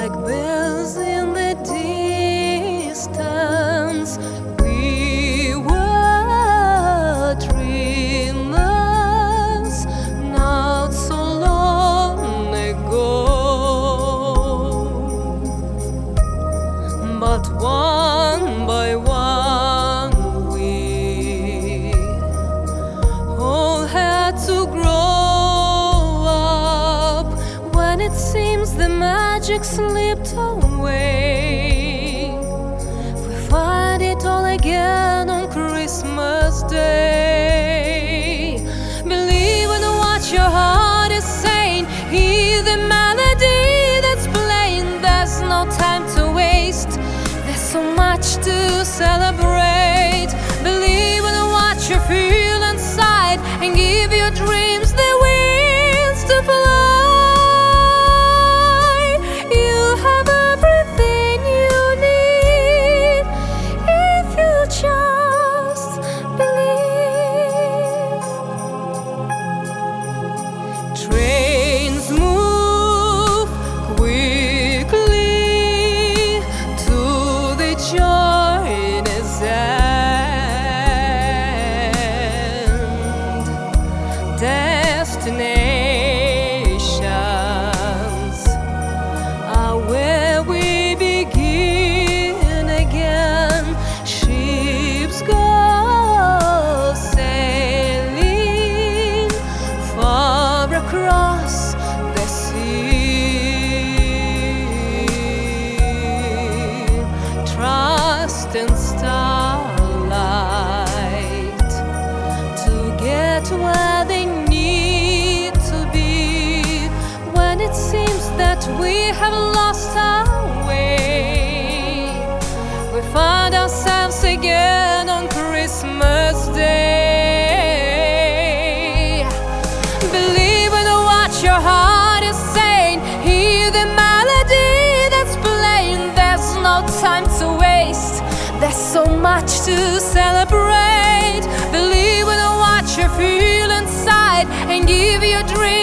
like bells in the distance. We were dreamers not so long ago, but one by one we all had to grow up. When it seems the magic slipped away, we find it all again on Christmas Day. Believe in what your heart is saying, hear the melody that's playing. There's no time to waste, there's so much to celebrate. Believe in what you feel inside and give your dreams the wings to fly. You have everything you need if you just believe. Trains move quickly to the journey's end. Destinations are where we begin again. Ships go sailing far across the sea. Trust in starlight to get where they need to be. When it seems that we have lost our way, we find ourselves again on Christmas Day. Believe in what your heart is saying, hear the melody that's playing. There's no time to waste, there's so much to celebrate. Believe in what you feel inside and give your dreams